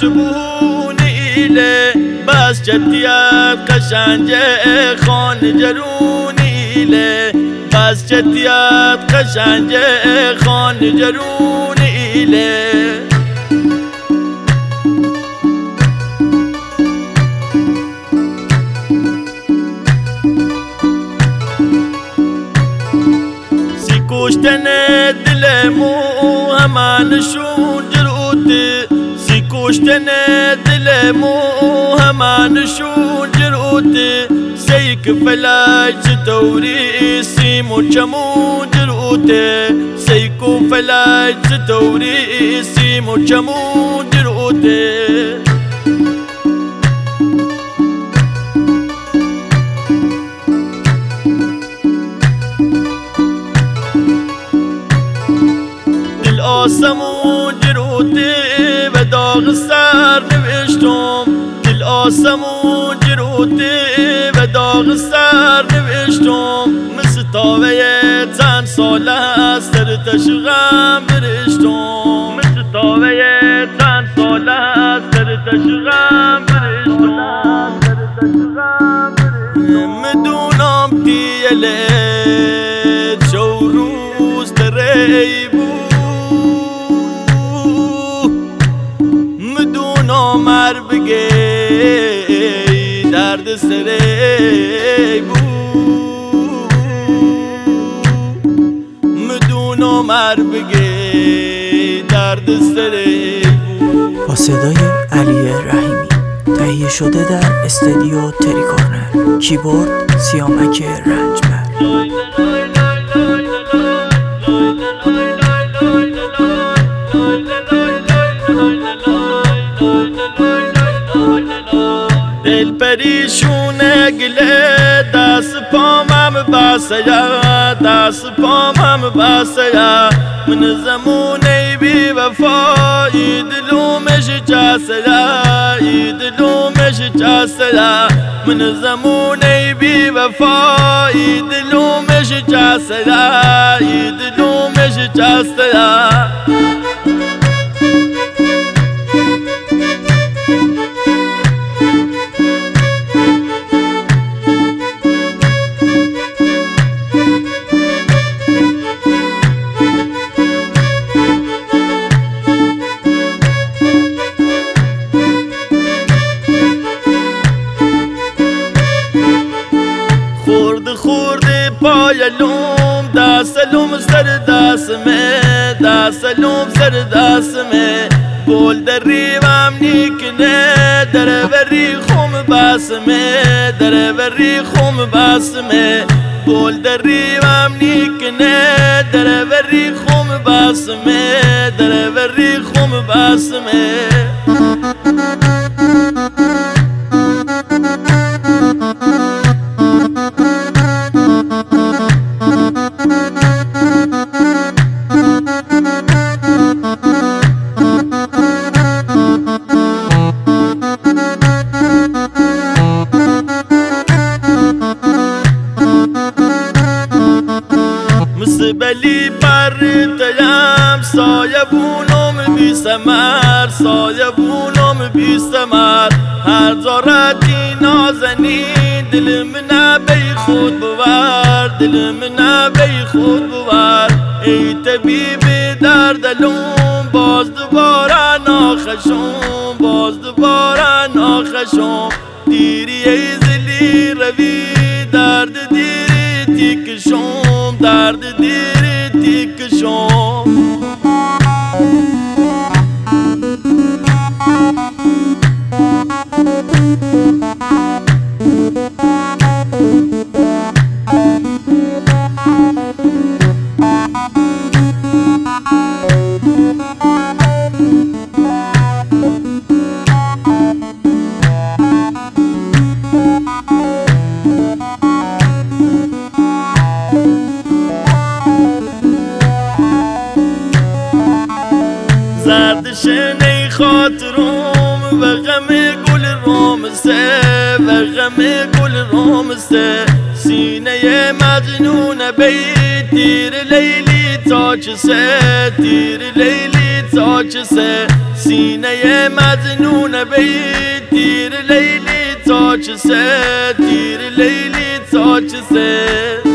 بون ایله بس جدیت قشنج خان جرون ایله بس جدیت قشنج خان جرون ایله کشتن دل مو همانشون جروته سی کشتن دل مو همانشون جروته سی کفلای چطوری سیم و چمون جروته سی کفلای چطوری سیم و چمون جروته آسمون جروته و داغ سر نوشتم دل آسمون جروته و داغ سر نوشتم مثل تاوه چند ساله از سر تشغم برشتم مثل تاوه چند ساله از سر تشغم برشتم مدونم دیلت شو روز دری بود مر بگی درد سری بود مدونو مر بگی درد سری بود. با صدای علی رحیمی تهیه شده در استودیو تری کورنر، کیبورد سیامک رنجبر. دل پریشونه گله دست پامم بسیا دست پامم بسیا من زمونه بی وفایی دلومش جسیا دلومش جسیا من زمونه بی وفایی دلومش جسیا دلومش جسیا خورده پای لوم دست لوم سر دستمه دست لوم سر دستمه گل در ریوم نیکنه در وری خوم بسمه در وری خوم بسمه گل در ریوم نیکنه در وری خوم بسمه در وری خوم بسمه بلی پر تیم سایه بونم بی سمر سایه بونم بی سمر هر زارتی نازنین دل من بی خود بور دل من بی خود بور ای طبیب دردلوم باز دوباره ناخشم باز دوباره ناخشم دیری ای زلی روی درد دیری تیکشم درد دیری تیکشم زردشنه خاطرم و غم گل رامسه و غم گل رامسه سینه مجنون بی تیر لیلی تا چه سه تیر لیلی تا چه سه سینه مجنون بید تیر لیلی تا چه سه تیر لیلی تا چه سه